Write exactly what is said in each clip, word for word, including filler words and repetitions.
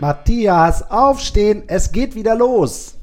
Matthias, aufstehen, es geht wieder los.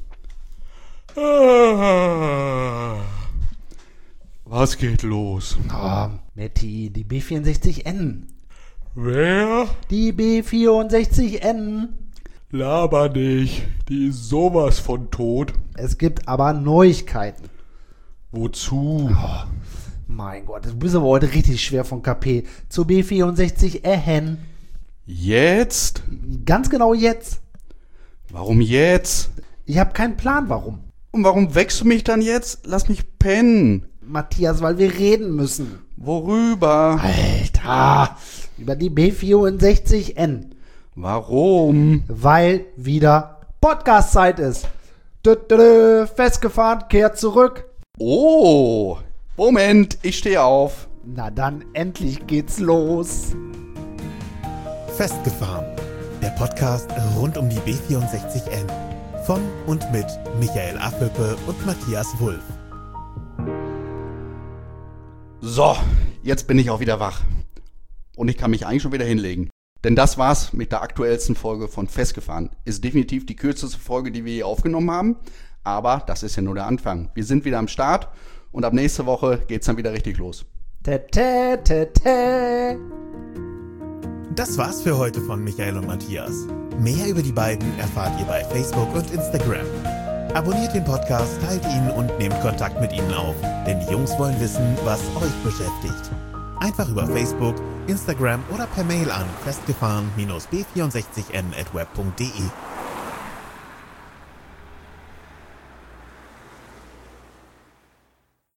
Was geht los? Oh, Matti, die B vierundsechzig N. Wer? Die B vierundsechzig N. Laber nicht, die ist sowas von tot. Es gibt aber Neuigkeiten. Wozu? Oh, mein Gott, du bist aber heute richtig schwer von K P. Zur B vierundsechzig N. Jetzt? Ganz genau jetzt. Warum jetzt? Ich habe keinen Plan, warum. Und warum wächst du mich dann jetzt? Lass mich pennen. Matthias, weil wir reden müssen. Worüber? Alter, über die B vierundsechzig N. Warum? Weil wieder Podcast-Zeit ist. Dö, dö, dö, festgefahren, kehrt zurück. Oh, Moment, ich stehe auf. Na dann, endlich geht's los. Festgefahren, der Podcast rund um die B vierundsechzig N. Von und mit Michael Affelpe und Matthias Wulff. So, jetzt bin ich auch wieder wach. Und ich kann mich eigentlich schon wieder hinlegen. Denn das war's mit der aktuellsten Folge von Festgefahren. Ist definitiv die kürzeste Folge, die wir hier aufgenommen haben. Aber das ist ja nur der Anfang. Wir sind wieder am Start und ab nächste Woche geht's dann wieder richtig los. Tä, tä, tä. Das war's für heute von Michael und Matthias. Mehr über die beiden erfahrt ihr bei Facebook und Instagram. Abonniert den Podcast, teilt ihn und nehmt Kontakt mit ihnen auf. Denn die Jungs wollen wissen, was euch beschäftigt. Einfach über Facebook, Instagram oder per Mail an festgefahren b vierundsechzig n at web punkt de.